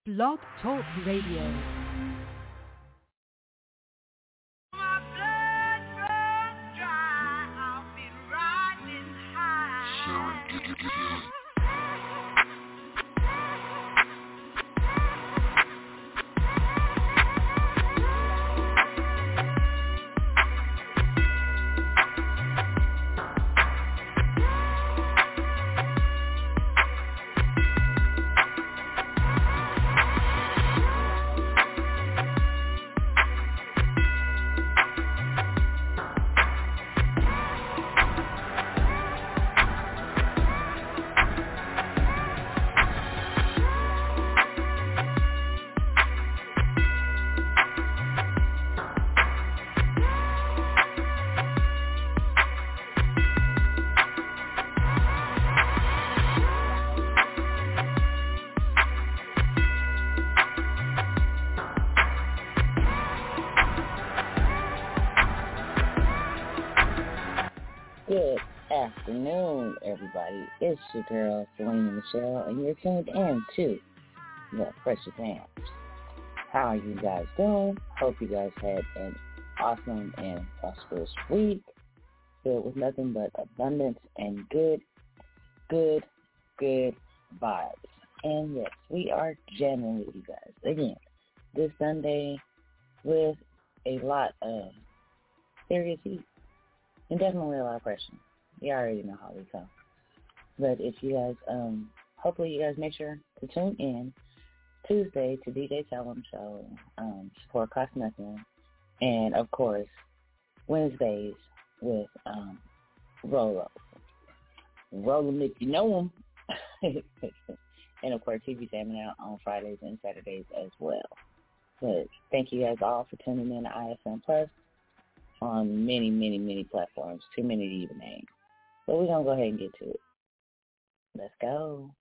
Blog Talk Radio. Good afternoon, everybody. It's your girl, Selena Michelle, and you're tuned in to the Precious Amps. How are you guys doing? Hope you guys had an awesome and prosperous week filled with nothing but abundance and good vibes. And yes, we are jamming with you guys again this Sunday with a lot of serious heat. And definitely a lot of pressure. You already know how we come. But if you guys, hopefully you guys make sure to tune in Tuesday to DJ Tell 'em Show, support Cost Nothing, and of course Wednesdays with Roll 'em if you know 'em, and of course TV jamming out on Fridays and Saturdays as well. But thank you guys all for tuning in to ISM Plus on many platforms, too many to even name. But we're going to go ahead and get to it. Let's go.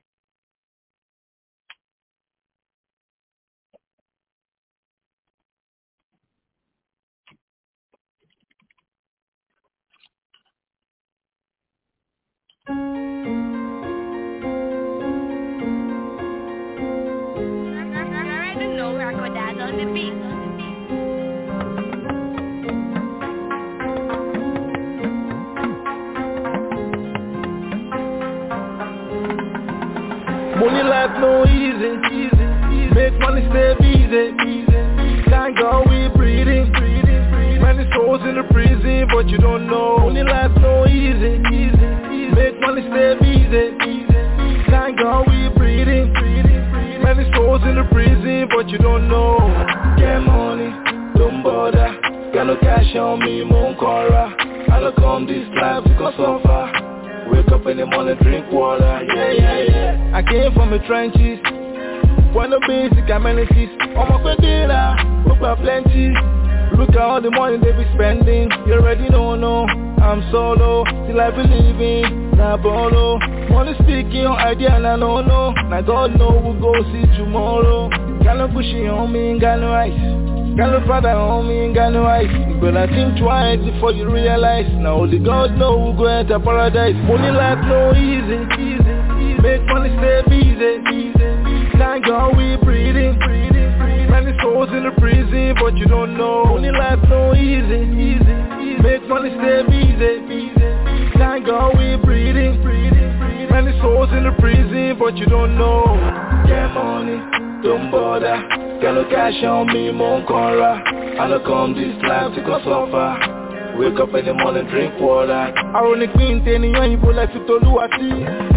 I don't know, Rocco Dad on the beat. Money life no easy. Make money stay easy. Thank God we breathing. Many souls in the prison, but you don't know. Money life no easy. Make money stay easy. Thank God we breathing. Many souls in the prison, but you don't know. Get money, don't bother. Got no cash on me, Moncora. I don't come this life to go suffer. Wake up in the morning, drink water, yeah. I came from the trenches, want no basic amenities. I'm up a dealer, hope I plenty. Look at all the money they be spending. You already know, I'm solo, still I believe in, nah bolo. Money speaking on idea and I don't know. Now God know we'll go see tomorrow. Got no pushy on me, got no ice. Got no father on me, got no eyes. You better think twice before you realize. Now only God know who go enter paradise. Money life no easy. Make money stay easy. Thank God we breathing. Many souls in the prison, but you don't know. Money life no easy. Make money stay easy. Thank God we breathing. Many souls in the prison, but you don't know. Get money, don't bother. Got no cash on me, Moncora. I don't come this life to go suffer. Wake up in the morning, drink water. Ironic mean, any young people like to Toluati.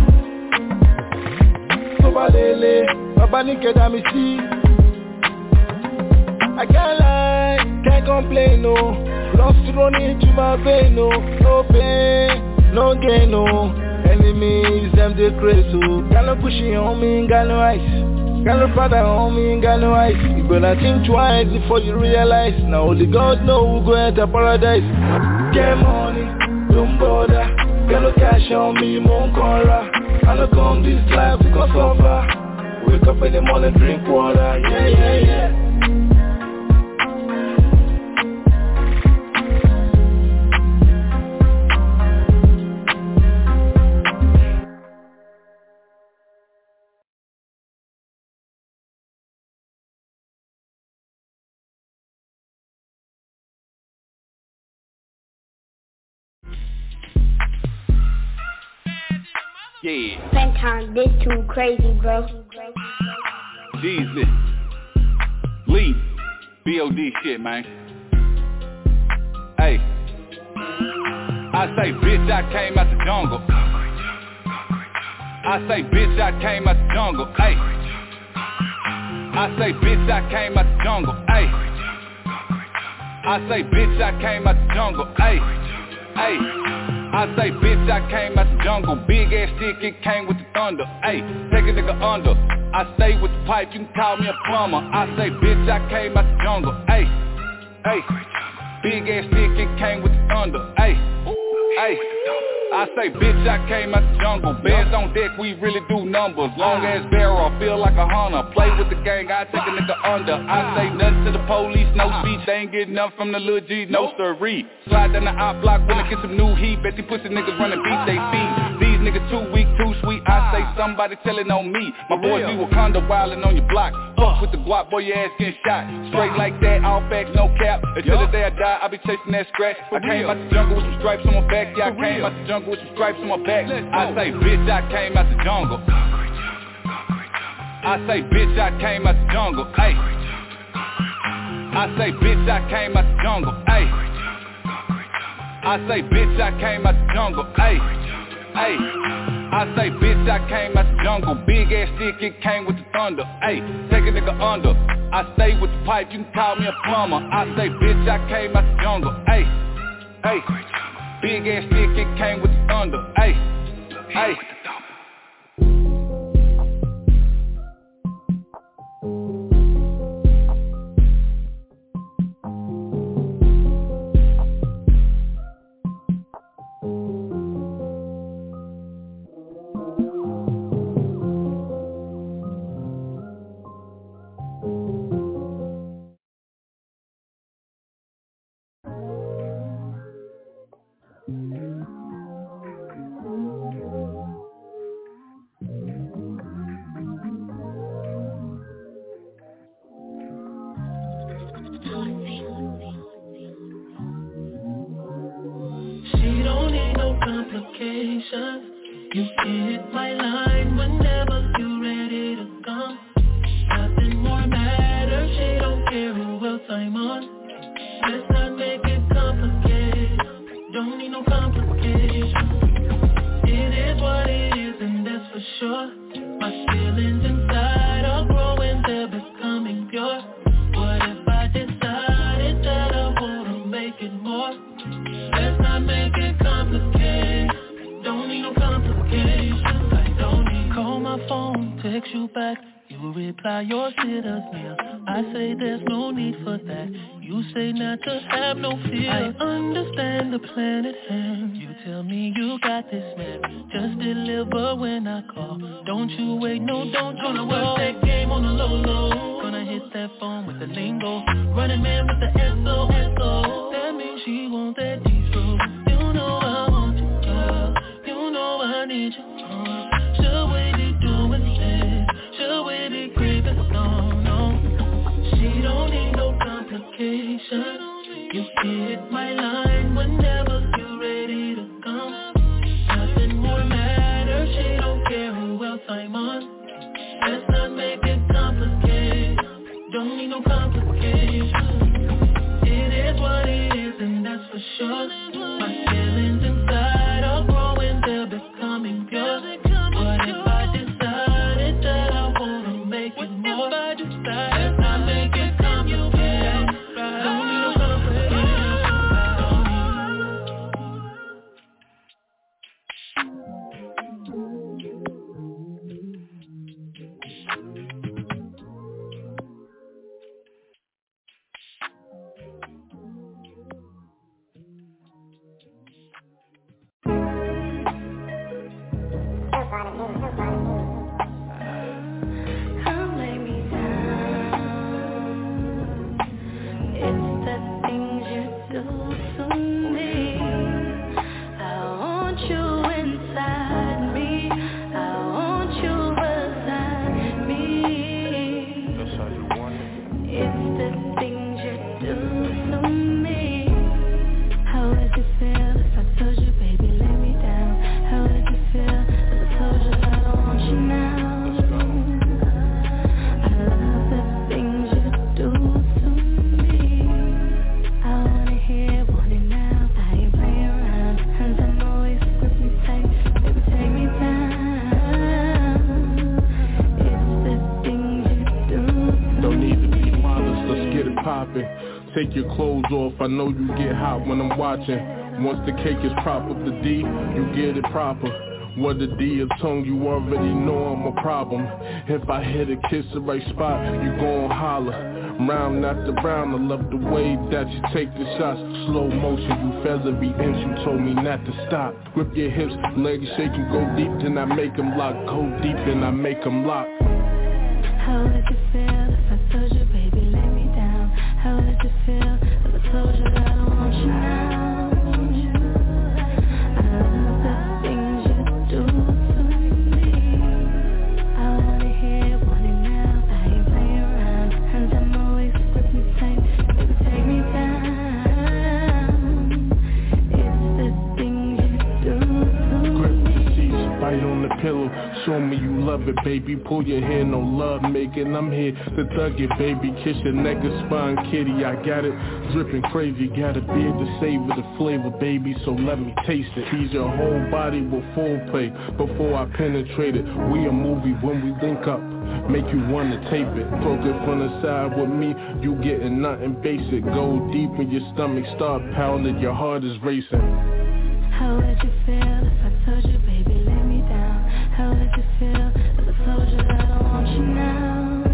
Sobalele, Baba Nikeda me see. I can't lie, can't complain, no. Lost running to my vein, no. No pain, no gain, no. Enemies, them they crazy, so. Got no pushing on me, got no ice. Got no father on me, got no eyes. You better think twice before you realize. Now only God know who go enter paradise. Get money, don't bother. Got no cash on me, Moncora. I don't come this life to go suffer. Wake up in the morning, drink water, yeah. Yeah. Springtime, this too crazy, bro. Jesus. Lee. B.O.D. shit, man. Hey. I say, bitch, I came out the jungle. I say, bitch, I came out the jungle. Hey. I say, bitch, I came out the jungle. Hey. I say, bitch, I came out the jungle. Hey. Hey. I say, bitch, I came out the jungle. Big ass stick, it came with the thunder. Hey, take a nigga under. I stay with the pipe, you can call me a plumber. I say, bitch, I came out the jungle. Hey, hey. Big ass stick, it came with the thunder. Hey, hey. I say, bitch, I came out the jungle. Beds on deck, we really do numbers. Long ass barrel, feel like a hunter. Play with the gang, I take a nigga under. I say nothing to the police, no speech. They ain't getting nothing from the Lil G, no siree. Slide down the op block, when I get some new heat. Bet these pussy niggas running beat they feet. These niggas too weak, too sweet. I say somebody telling on me. My boys be Wakanda wildin' on your block. Fuck with the guap, boy, your ass getting shot. Straight like that, all facts, no cap. Until the day I die, I be chasing that scratch. I came out the jungle with some stripes on my back. Yeah, I came out the jungle with some stripes on my back. I say, bitch, I came out the jungle. I say, bitch, I came out the jungle. Ay. I say, bitch, I came out the jungle. Ay. I say, bitch, I came out the jungle. Ay. Ay. I say, bitch, I came out the jungle. Big ass stick, it came with the thunder. Ay. Take a nigga under. I stay with the pipe, you can call me a plumber. I say, bitch, I came out the jungle. Ay. Ay. Big ass stick, it came with the thunder. Ay, ay. You hit my line whenever you're ready to come. Nothing more matters, she don't care who else I'm on. Let's not make it complicated, don't need no complication. It is what it is and that's for sure. My feelings inside are growing, they're becoming pure. What if I decided that I wanna make it more? Let's not make it complicated, don't need no complications. I don't need call my phone, text you back. You reply your shit us near. I say there's no need for that. You say not to have no fear. I understand the plan at hand. You tell me you got this man. Just deliver when I call. Don't you wait, no, don't you gonna work that game on the low. Gonna hit that phone with the lingo. Running man with the S-O-S-O. That means she want that diesel. You know I want you, girl. You know I need you. Should we be doing this? Should we be creeping? No. She don't need no complication. You hit my line whenever you're ready to come. Nothing more matters. She don't care who else I'm on. Let's not make it complicated. Don't need no complication. It is what it is and that's for sure. My feelings inside are growing, they're becoming pure. What if I decided that I wanna make it more? Let's not make it complicated. Don't need no complication. How would you feel if I told you, baby, lay me down? How would you feel if I told shopping. Take your clothes off, I know you get hot when I'm watching. Once the cake is proper, the D, you get it proper. What the D of tongue, you already know I'm a problem. If I hit a kiss the right spot, you gon' holler. Round after round, I love the way that you take the shots. Slow motion, you feathery inch, you told me not to stop. Grip your hips, legs shaking, go deep, then I make them lock. Go deep, then I make them lock. How would you feel if I told you, baby, lay me down? How would you feel if I told you that I don't want you now? Pillow, show me you love it, baby. Pull your hair, no love making. I'm here to thug it, baby. Kiss your neck and spine, kitty. I got it dripping crazy. Got a beard to savor the flavor, baby. So let me taste it. Tease your whole body with foreplay before I penetrate it. We a movie when we link up. Make you wanna tape it. Poke it from the side with me. You getting nothing basic. Go deep in your stomach, start pounding. Your heart is racing. How would you feel if I told you, baby, lay me down? How would you feel if I told you that I don't want you now?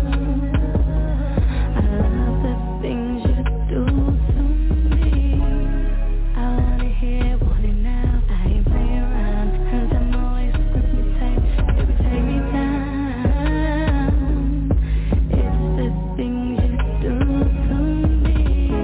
I love the things you do to me. I wanna hear, want it now. I ain't playing around, and I'm always grip me tight. Baby, take me down. It's the things you do to me.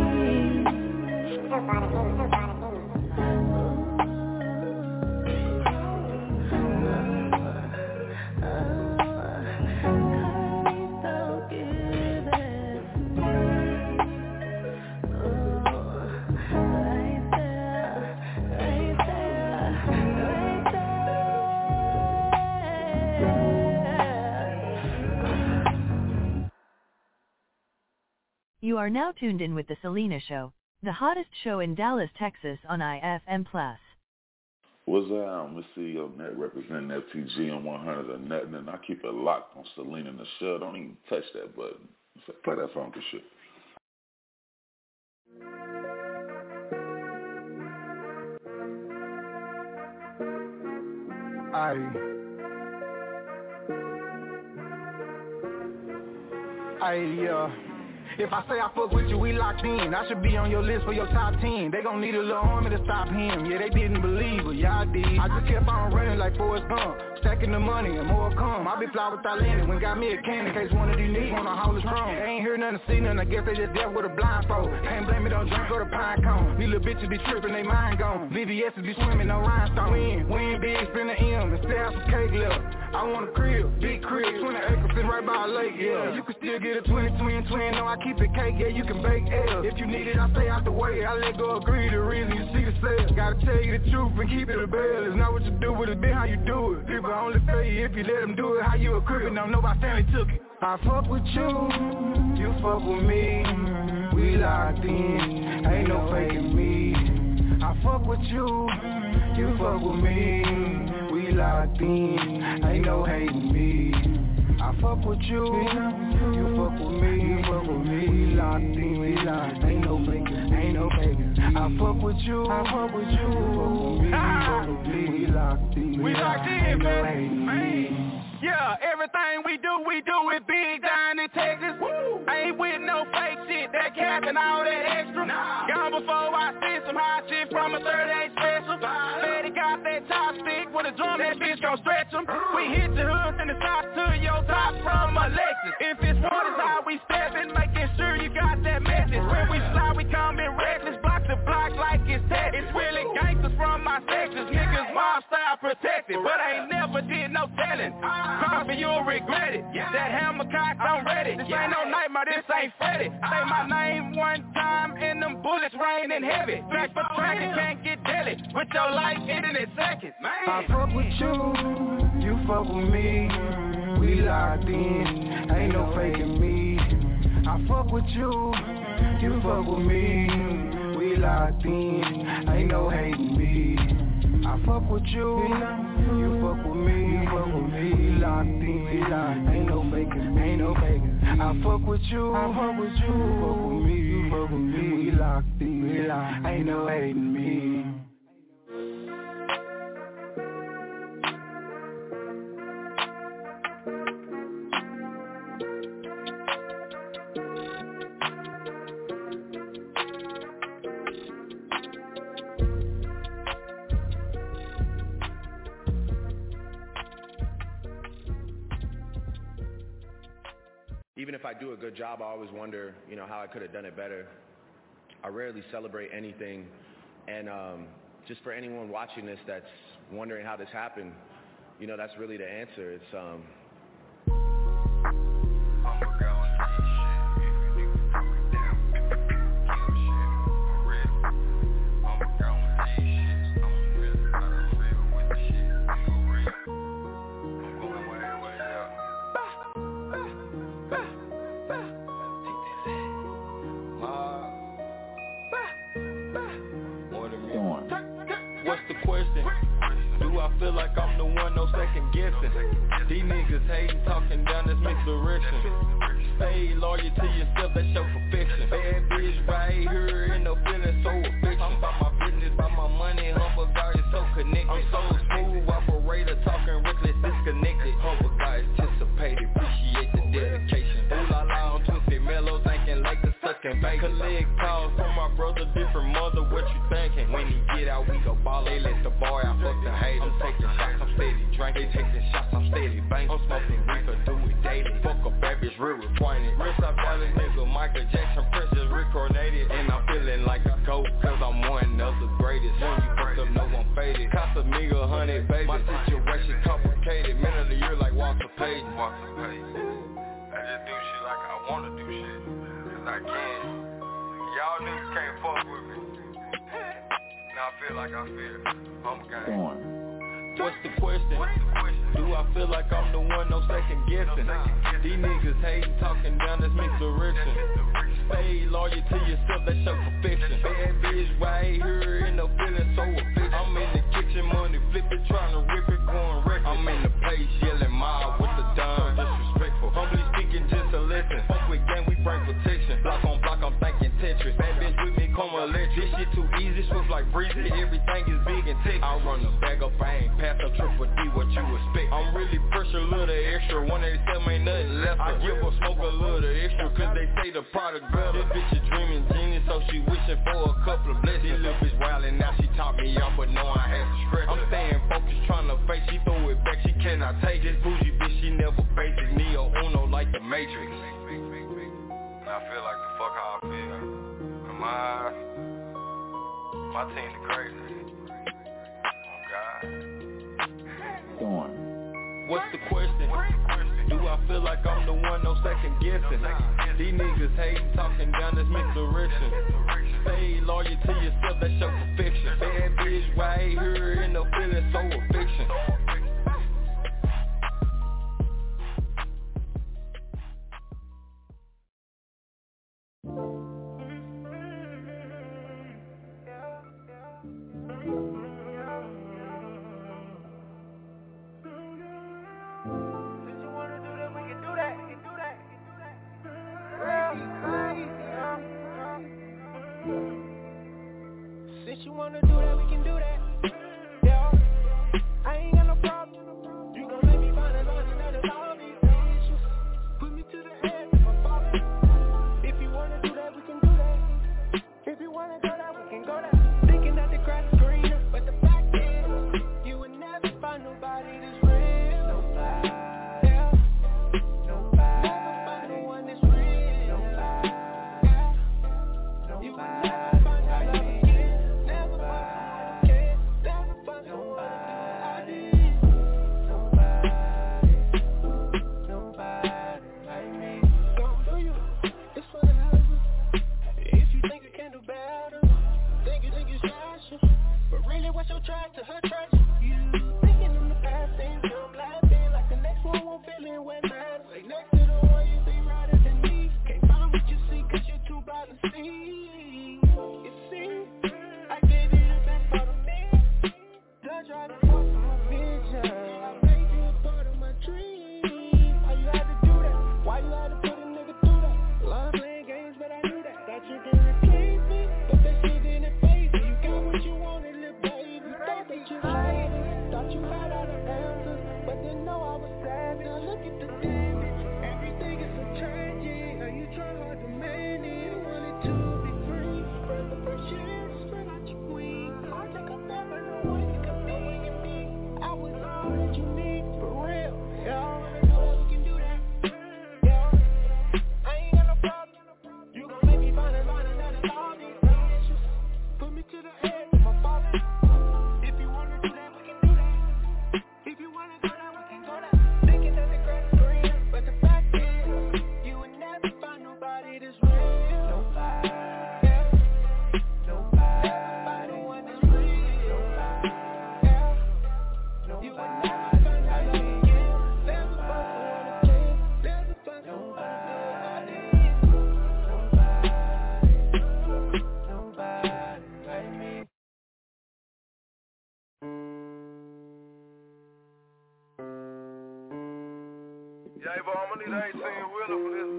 You are now tuned in with The Selena Show, the hottest show in Dallas, Texas on IFM+. What's up? Let's see your net representing FTG on 100 or nothing, and I keep it locked on Selena in the show. Don't even touch that button. Play that funky shit. If I say I fuck with you, we locked in. I should be on your list for your top 10. They gon' need a little army to stop him. Yeah, they didn't believe, but y'all did. I just kept on running like Forrest Gump, stacking the money and more come. I be fly without landing. When got me a can in case one of these niggas wanna hold us strong. They ain't hear nothing, see nothing. I guess they just deaf with a blindfold. Can't blame me, don't drink or the pine cone. These little bitches be tripping, they mind gone. VVS's be swimming, no rhinestone. Win big, spin the M, and stay out some cake left. I want a crib, big crib, 20 acres sitting right by a lake, yeah. You can still get a twin, no, I keep it cake, yeah, you can bake L. If you need it, I stay out the way, I let go agree, the reason you see the sale. Gotta tell you the truth and keep it a bell. It's not what you do, but it's been how you do it. People only fail you if you let them do it, how you a crib, no, nobody Stanley took it. I fuck with you, you fuck with me, we locked in, ain't no faking me. I fuck with you, you fuck with me, we locked in, ain't no hating me. I fuck with you, you fuck with me, we locked in, ain't no faking, ain't no faking. I fuck with you, you fuck with me, we locked in, ain't no hating me. Yeah, everything we do it big down in Texas. Woo! I ain't with no fake shit, that cap and all that extra. Nah. Gone before I see some hot shit from a 38 special. Said he got that top stick with a drum, that bitch gon' stretch him. We hit the hood and the top to your top from a Lexus. If it's hard as how we steppin', making sure you got that message. When we slide, we come in reckless, block to block like it's tech. It's really gangsters from my sections, niggas mob style protected, but I ain't never did no telling. Coffee, you'll regret it. That hammer cock, I'm ready. This ain't no nightmare, this ain't Freddy. Say my name one time and them bullets raining heavy. Track for track, it can't get deadly. Put your life in it in seconds. I fuck with you fuck with me. We locked in, ain't no faking me. I fuck with you fuck with me. We locked in, ain't no hating me. I fuck with you fuck with me, we locked in, we lie. Ain't no faking, ain't no faking. I fuck with you, I fuck with you. You fuck with me, you fuck with me. We locked in, we lie. Ain't no hating me. Even if I do a good job, I always wonder, how I could have done it better. I rarely celebrate anything, and just for anyone watching this that's wondering how this happened, that's really the answer. It's feel like I'm the one, no second guessing. These niggas hating, talking down this misdirection. Stay loyal to yourself, that's your perfection. Bad bitch right here, ain't no feeling so affection. I'm about my business, about my money, humble God is so connected. I'm so smooth, operator, talking reckless, disconnected. Humble God anticipated, appreciate the dedication. Ooh la la, I'm twisted, mellow, thinking like the sucking bacon. Collect calls from my brother, different mother, what you thinking? When he get out, we go ball, they let the boy out, fuck the haters. I'm taking shots, I'm steady drinking, taking shots, I'm steady bang. I'm smoking reefer, do it daily. Fuck a bad bitch, real requited. Real South Valley nigga, Michael Jackson, Princess reincarnated. And I'm feeling like a goat, cause I'm one of the greatest. When you fucked up, no one faded. Casamiga, 100 baby. My situation complicated. Man of the year like Walter Payton. I just do shit like I wanna do shit, cause I can. Y'all niggas can't fuck with me. Now I feel like I feel. I'm gang. What's the question? Do I feel like I'm the one, no second guessing? These niggas hating, talking down this misdirection. Stay loyal to yourself, that's your perfection. Bad bitch right here, ain't no feeling so affected. I'm in the kitchen, money flipping, trying to rip it, going wreck. I'm in the place, yelling mob with the dime, disrespectful. Humbly speaking, just a lesson. Fuck with gang, we bring protection. Block on block, I'm thinking Tetris. Bad bitch with me, come electric. This shit too easy, swift like breezy. Everything is big and thick. I run the bag up, I ain't pass up triple D, what you expect. I'm really pressure, little extra. 187 ain't nothing left. I give her smoke a little extra, cause they say the product better. This bitch is dreaming genius, so she wishing for a couple of blessings. This little bitch wildin', now she taught me off, but know I had to stretch. I'm staying focused, trying to face. She throw it back, she cannot take this bougie bitch, she never faces Neo Uno like the Matrix. And I feel like the fuck how I feel. My team the crazy. Oh God. What's the question? Do I feel like I'm the one, no second guessing? These niggas hating, talking down this misdirection. Stay loyal to yourself, that's your perfection. Bad bitch right here, ain't no feeling so affection. Since you wanna do that, we can do that. Yeah, I ain't got no problem. You gon' make me find a lost another all these issues. Put me to the edge if I'm falling. If you wanna do that, we can do that. If you wanna go there, we can go there. Thinking that the grass is greener, but the fact is, you would never find nobody that's real. Nobody. Yeah. Nobody. Never find no one that's real. Nobody. Yeah. Nobody. You would never find that love again. Never find. thought you could replace me, but that shit didn't phase me. You got what you wanted, little baby. Thought that you had it, thought you had all the answers, but didn't know I was savage. Now look at the damage, everything is so tragic. How you try hard to manage, you wanted to be free. But the first year, spread out your wings. I think I'll never know what you could be in me. I was all that you need, for real, y'all. To the edge of my father. If you wanna do that, we can do that. If you wanna go down, we can go down. Thinking that the grass is green, but the fact is, you would never find nobody that's real. Nobody. Nobody. No one that's real. Nobody. You would never find nobody. There's a bunch who wanna change. There's a bunch who wanna Yeah, but I'm gonna need 18-wheeler for this.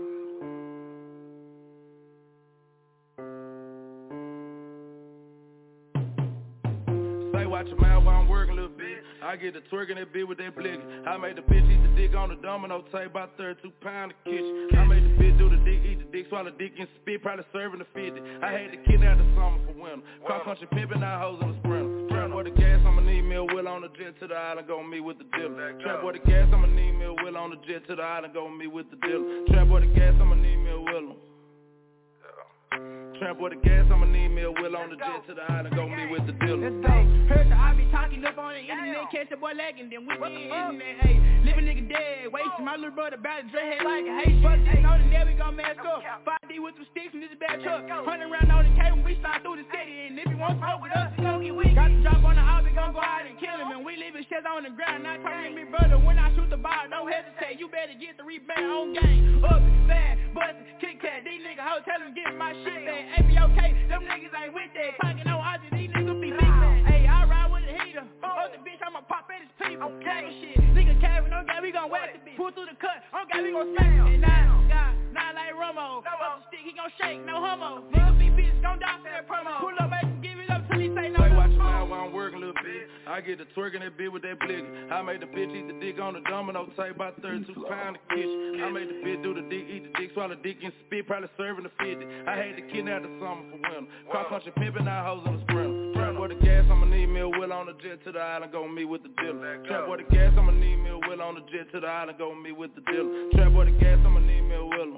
Say watch your mouth while I'm working a little bit. I get to twerking that bitch with that blicky. I made the bitch eat the dick on the domino tape, about 32 pound of kitchen. I made the bitch do the dick, eat the dick, swallow dick and spit, probably serving the 50. I had the kid out the summer for winter. Cross country pimping, now hoes in the sprinter. Trap boy the gas, I'ma need me a wheel on the jet to the island, go meet with the dealer. Trap boy the gas, I'ma need me a wheel on the jet to the island, go meet with the dealer. Trap boy the gas, I'ma need me a wheel on. Trap boy the gas, I'ma need me a wheel on the jet to the island, go meet with the dealer. Let's go. Heard the I be talking up on the internet, catch a boy lagging, then we be in there, ayy. Living nigga dead, wasting my little brother about to dread head like a Haitian. Fuck this, know the net we gon' mask up. 5D with some sticks in this bad truck. 100 round on the K when we slide through the city, and if you want smoke with us, you gon' get weak. Got the drop on the op, we gon' go out and kill him, and we leaving shit on the ground. Not talking to me, brother, when I shoot the ball, don't hesitate. You better get the rebound on game. Up, fast, bustin', kick cat. These niggas hoes tell them get my shit back. ABOK, them niggas ain't with that. Talking on odds, these niggas be big man. Hey, I ride with a heater. Oh, the bitch, I'ma pop at his people. Okay, shit. Nigga carry, no guy, we gon' whack the bitch. Pull through the cut, on guy, we gon' smack him. And now, God, not like Romo. Up the stick, he gon' shake, no homo. Niggas be bitches, gon' die for that promo. Pull up, baby, give it up till he say no. Say watch your mouth while I'm working a little bit. I get to twerking that bitch with that blicky. I made the bitch eat the dick on the domino tape, about 32 pound of kitchen. I made the bitch do the dick, eat the dick, swallow dick and spit, probably serving the 50. I had the kid out the summer for winter. Cross country pimping, now hoes in the sprinter. Trap boy the gas, I'ma need me a wheel on the jet to the island, go meet with the dealer. Trap boy the gas, I'ma need me a wheel on the jet to the island, go meet with the dealer. Trap boy the gas, I'ma need me a wheel on.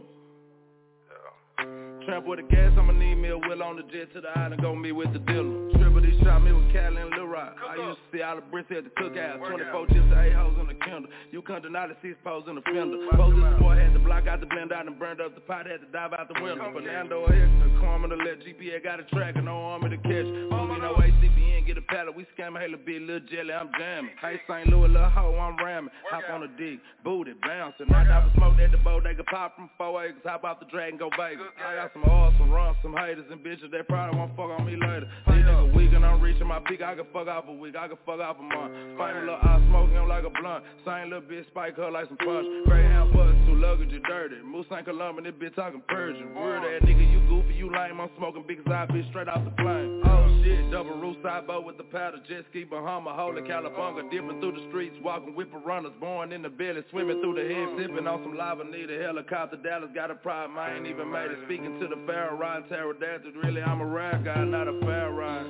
Trap boy the gas, I'ma need me a wheel on the jet to the island, go meet with the dealer. Stripper, they shot me with Cali and Lil Rock. I used to see all the bricks at the cookout. 24 chips to 8 hoes in the Kindle. You come to 96 poles in the fender. Post this boy had to block out the blend out and burned up the pot, had to dive out the window. Fernando Hector, Carmen to let GPA got a tracker, no army to catch. Movie no ACBN, get a pallet, we scam Halo B, little jelly, I'm jamming. Hey St. Louis, little hoe, I'm ramming. Hop on the dick, booty, bouncing. I got the smoke at the boat, they can pop from 4 acres, hop off the drag and go Vegas. I got some oil, some rum, some haters and bitches, they probably won't fuck on me later. These niggas weak and I'm reaching my peak, I can fuck off a week, I can fuck off a month. Find a little eye smoking him like a blunt. Same little bitch spike her like some punch. Greyhound bus, two luggage, you dirty. Moose St. Columba, this bitch talking Persian. Weird ass nigga, you goofy, you lame, I'm smoking big side bitch straight off the flame. Oh shit, double roof side boat with the powder, jet ski, Bahama, holy Calabunga, dipping through the streets, walking whipper runners, born in the belly, swimming through the head, sipping on some lava, need a helicopter, Dallas got a problem, I ain't even made it, speaking to the Pharaoh, riding pterodactyl, really I'm a ride guy, not a fair ride.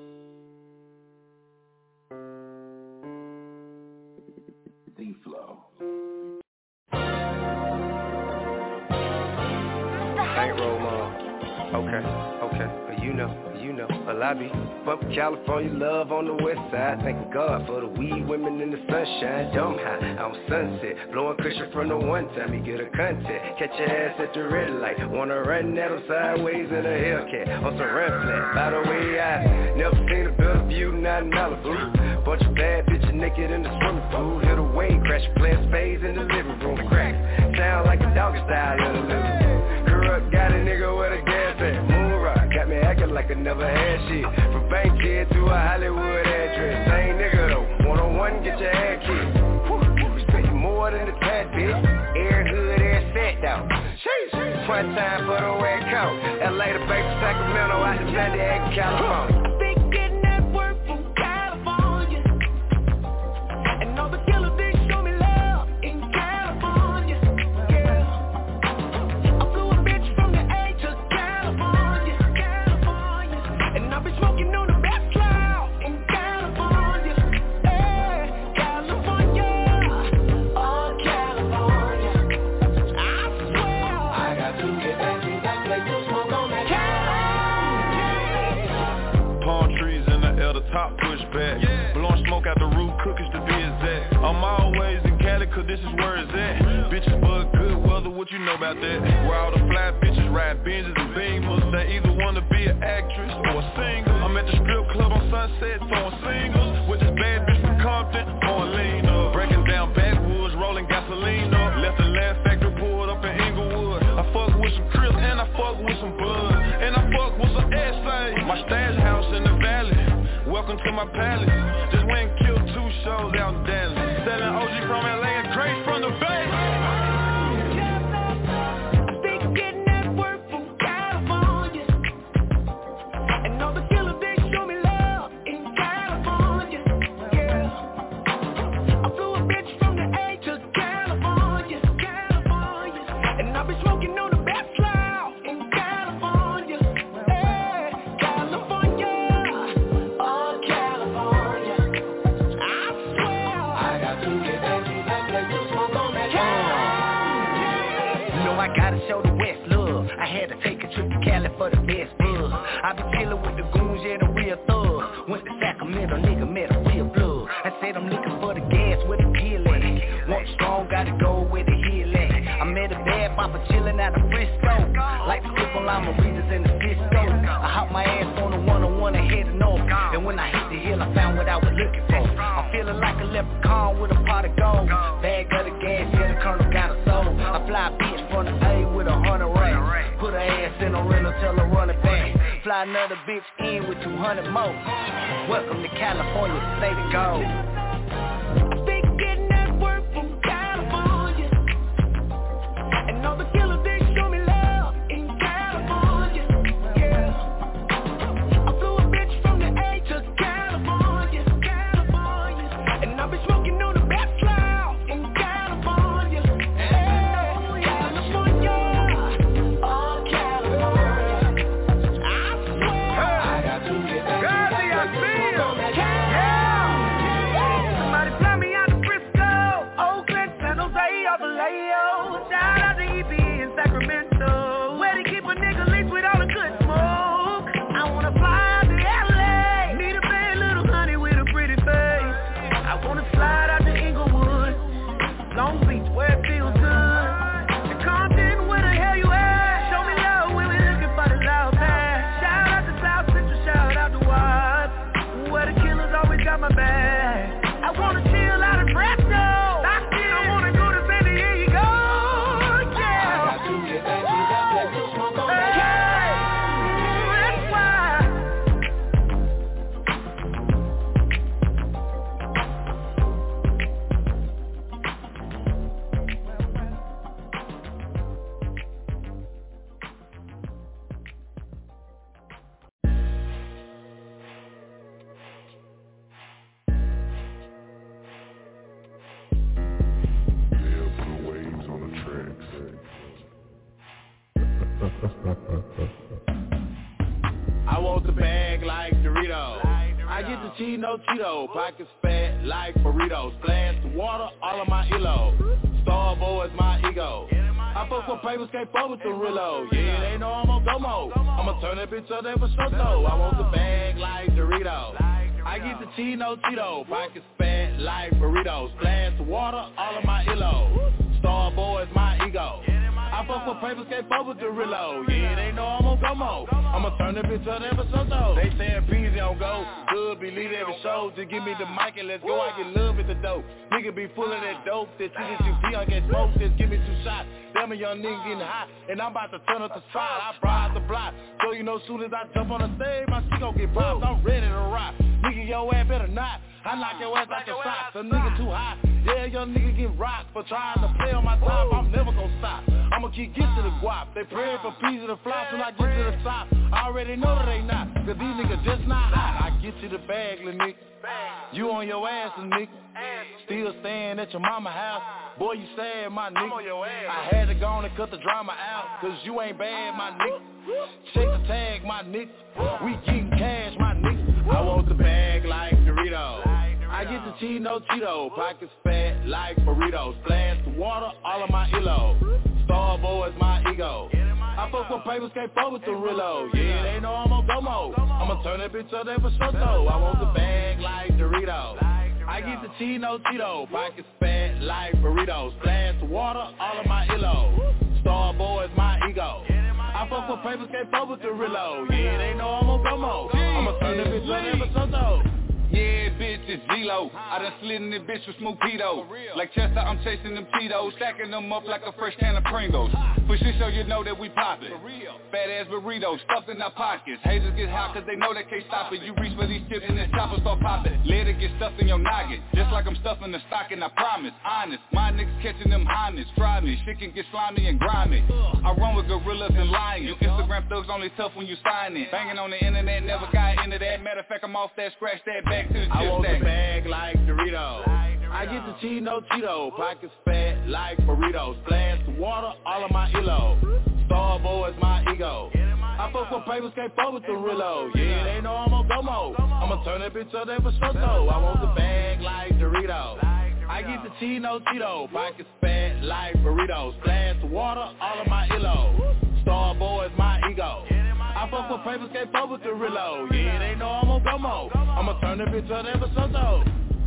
D-Flow. Saint Roland. Okay, you know, a lobby. Bump California love on the west side. Thank God for the weed, women in the sunshine. Dumb high, on sunset. Blowing cushion from the one time you get a contact. Catch your ass at the red light. Wanna run at them sideways in a Hellcat. On some red flat. By the way, I never seen a better view, not in Malibu. Bunch of bad bitches naked in the swimming pool. Hit a wave, crash playing spades in the living room. Crack, sound like a doggy style interlude. Girl, got a nigga with a gas at Moon Rock. Got me acting like I never had shit. From Bankhead to a Hollywood address. Same nigga though, one-on-one, get your ass kicked. Respect you more than the tad bitch. Air hood, air fat out. Sheesh. One time for the West Coast. LA to Baker, Sacramento, out to San Diego, California. Top push back, blowing smoke out the roof, cookies to be exact. I'm always in Cali, cause this is where it's at. Bitches bug good weather, what you know about that? Where all the fly bitches ride Benzes and Beamers. They either wanna be an actress or a singer. I'm at the strip club on Sunset, throwing singles with this bad bitch from Compton, pouring lean up. Breaking down backwoods, rolling gasoline up. Left the Laugh Factory, pulled up in Inglewood. I fuck with some Crips and I fuck with some Bud. And I fuck with some Essays. My stash house in the valley. Welcome to my palace. Just went and killed 2 shows out in Dallas. Selling OG from LA and crates from the Bay. For the best buzz, I be chillin' with the goons, yeah, the real thug. Went to Sacramento, nigga, met a real blood. I said I'm looking for the gas with the kill at. Want strong, gotta go where the heel at. I met a bad papa chillin' out of Frisco. Like the triple llama readers in the Cisco. I hop my ass on the 101 and heading north. And when I hit the hill, I found what I was looking for. I'm feeling like a leprechaun with a pot of gold. Bag of the gas, yeah, the colonel got a soul. I fly a bitch from the A with 100 racks. Put her ass in a rental, tell her run it back. Fly another bitch in with 200 more. Welcome to California, say the go. I want the bag like Doritos. I get the cheese, no Cheeto. Pockets fat like burritos. Splash the water all of my elo. Starboy is my ego. I fuck with papers, can't fuck with the reload. Yeah, they know I'm on go-mo. I'ma turn that bitch up there for sure though. I want the bag like Doritos. I get the cheese, no Cheeto. Pockets fat like burritos. Splash the water all of my elo. Starboy is my ego. I fuck with papers, can't fuck with the reload. Yeah, they know I'm on go-mo. I'ma turn that bitch up there for sure though. They saying peasy on go. Good be lead every show. Just give me the mic and let's go. I get love at the dope. Nigga be full of that dope. That shit that you see, I get smoked. Just give me 2 shots. Damn, a young nigga getting hot. And I'm about to turn up the side. I brought out the block. So you know, soon as I jump on the stage, my shit gon' get popped. I'm ready to rock. Nigga, your ass better not. I knock your ass out your socks. A nigga too high. Yeah, young nigga get rocked for trying to play on my top. I'm never gon' stop. I'm I'ma keep get to the guap. They praying for peas of the flops when I get to the top. I already know that they not, cause these niggas just not hot. I get you the bag, lil' nigga. You on your ass, lil' nigga. Still staying at your mama house. Boy, you sad, my nigga. I had to go on and cut the drama out, cause you ain't bad, my nigga. Check the tag, my nigga. We getting cash, my nigga. I want the bag like Doritos. I get the cheese, no Cheeto. Pockets fat like burritos. Splash the water, all of my illo. Starboy is my ego. I fuck with papers, can't fuck with the realo. Yeah, they know I'm on Domo. I'ma turn that bitch up there for sure, though. I want the bag like Doritos. I get the cheese, no Cheeto. Pockets fat like burritos. Splash the water, all of my illo. Starboy is my ego. I fuck with papers, can't fuck with the realo. Yeah, they know I'm on Domo. I'ma turn that bitch up there for sure, though. Yeah, bitch, it's Z-Lo. I done slid in this bitch with smooth Pito. Like Chester, I'm chasing them Tito's, stacking them up like a fresh can of Pringles. For shit show you know that we poppin'. Fat ass burritos stuffed in our pockets. Haters get hot cause they know they can't stop it. You reach for these chips and then choppers start poppin'. Let it get stuffed in your noggin. Just like I'm stuffing the stocking, I promise. Honest, my niggas catching them highness. Try me, shit can get slimy and grimy. I run with gorillas and lions. Instagram thugs only tough when you sign in. Banging on the internet, never got into that. Matter of fact, I'm off that, scratch that back. I want the bag like Doritos. I get the cheese, no Cheeto. Pockets fat like burritos. Splash the water, all of my illo. Starboy is my ego. I fuck with papers, can't fuck with the realo. Yeah, they know I'm on Domo. I'ma turn that bitch up there for sure, though. I want the bag like Doritos. I get the cheese, no Cheeto. Pockets fat like burritos. Splash the water, all of my illo. Starboy is my ego. I fuck with papers, can't fuck with the realo. Yeah, they know I'm on Domo. I'ma turn that bitch up there for sure, though.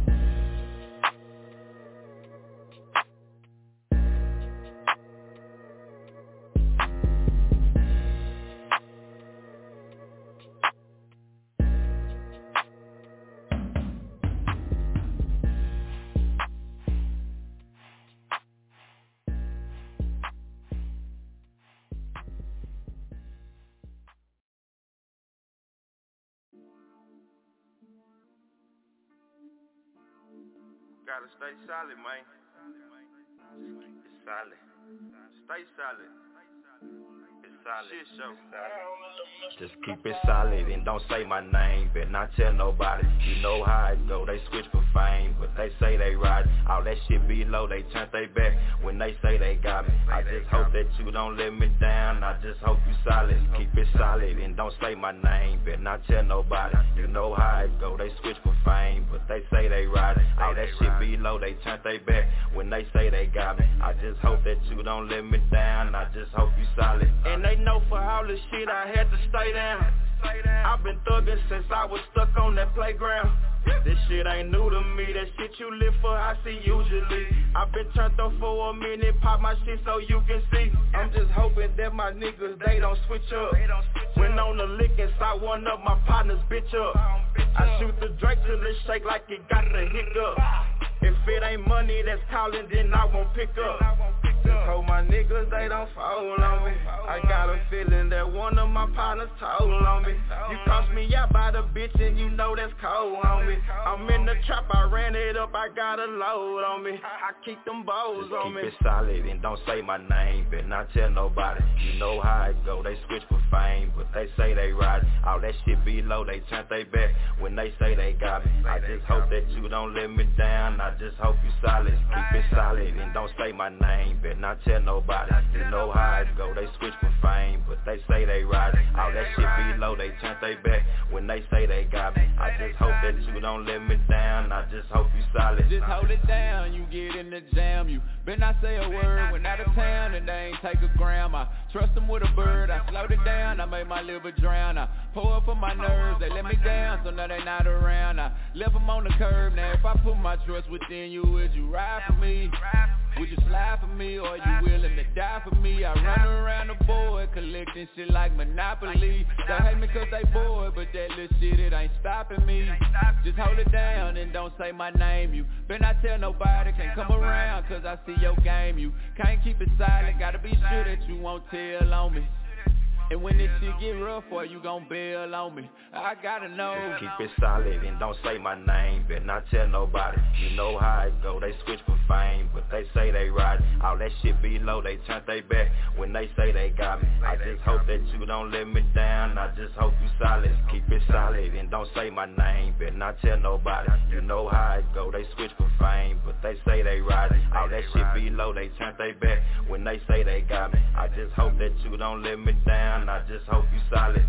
Gotta stay solid, man. It's solid. Stay solid. It's solid. Shit show. Just keep it solid and don't say my name. Better not tell nobody. You know how it go. They switch for fame, but they say they ride. All that shit be low. They turn they back when they say they got me. I just hope that you don't let me down. I just hope you solid. Keep it solid and don't say my name. Better not tell nobody. You know how it go. They switch for fame, but they say they ride. All that shit be low. They turn they back when they say they got me. I just hope that you don't let me down. I just hope you solid. And they know for all this shit I had to stay down. I've been thugging since I was stuck on that playground. This shit ain't new to me, that shit you live for I see usually. I've been turned up for a minute, pop my shit so you can see. I'm just hoping that my niggas, they don't switch up. Went on the lick and saw one of my partners bitch up. I shoot the Drake till it shake like it got the hiccup. If it ain't money that's calling, then I won't pick up. Just hope my niggas, they don't fall on me. I got a feeling that one of my partners told on me. You crossed me out by the bitch and you know that's cold on me. I'm in the trap, I ran it up, I got a load on me. I keep them bows on me. Keep it solid and don't say my name. Better not tell nobody. You know how it go. They switch for fame, but they say they ride. All that shit be low. They turn they back when they say they got me. I just hope that you don't let me down. I just hope you solid. Keep it solid and don't say my name. Better not tell nobody. You know how it go. They switch for fame, but they say they ride. All that shit be low. They turn they back when they say they got me. I just hope that you don't let me down. I just hope you solid. Just hold it down. You get in the jam. You better not say a word when out of town and they ain't take a gram. I trust them with a bird. I slowed it down. I made my liver drown. I pour up for my nerves. They let me down, so now they not around. I left them on the curb. Now if I put my trust within you, would you ride for me? Would you slide for me, or are you willing to die for me? I run around the board, collecting shit like Monopoly. They hate me cause they bored, but that little shit, it ain't stopping me. Just hold it down and don't say my name. You better not tell nobody, can't come around cause I see your game. You can't keep it silent, gotta be sure that you won't tell on me. And when this shit get rough, or you gon' bail on me, I gotta know. Just keep it solid and don't say my name. Better not tell nobody. You know how it go. They switch for fame, but they say they ride. All that shit be low, they turn they back when they say they got me. I just hope that you don't let me down. I just hope you solid, keep it solid, and don't say my name. Better not tell nobody. You know how it go. They switch for fame, but they say they ride. All that shit be low, they turn they back when they say they got me. I just hope that you don't let me down. I just hope you solid.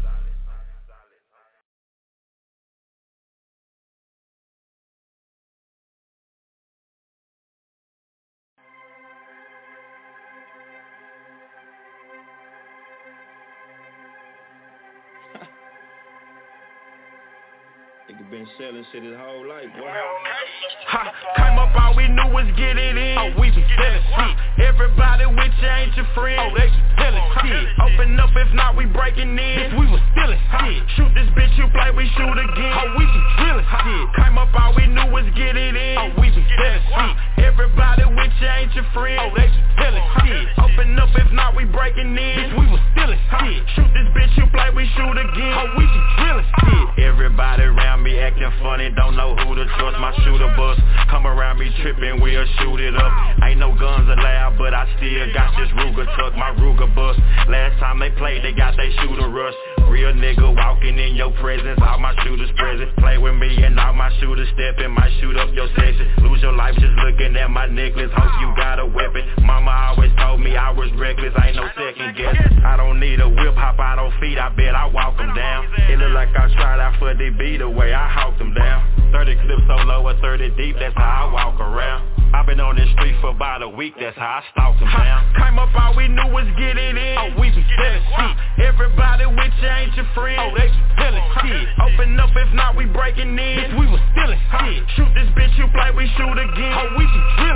Nigga been selling shit his whole life, boy. Came up, all we knew was get it in. Oh, we be selling shit. Everybody with you ain't your friend. Oh, they selling shit. Open up, if not, we breaking in. Bitch, we was stealing shit. Shoot this bitch, you play, we shoot again. Oh, we be drilling shit. Came up, all we knew was get it in. Oh, we be selling shit. Everybody with you ain't your friend. Oh, they selling shit. Open up, if not, we breaking in. Bitch, we was stealing shit. Shoot this bitch, you play, we shoot again. Oh, we be drilling shit. Everybody around me acting funny, don't know who to trust. My shooter bus, come around me tripping, we'll shoot it up. Ain't no guns allowed, but I still got this Ruger tuck, my Ruger bus. Last time they played, they got they shooter rush. Real nigga walking in your presence, all my shooters present. Play with me and all my shooters stepping, might shoot up your section. Lose your life just looking at my necklace, hope you got a weapon. Mama always told me I was reckless, ain't no second guess. I don't need a whip, hop out on feet, I bet I walk them down. It look like I tried out for DB the way I hawk them down. 30 clips so low or 30 deep, that's how I walk around. I've been on this street for about a week, that's how I stalk them down. Came up, all we knew was get it in. Oh, we be selling shit. Everybody with you ain't your friend. Oh, they selling shit. Open up, if not, we breaking in. Bitch, we was stealing shit. Shoot this bitch, you play, we shoot again. Oh, we be drilling.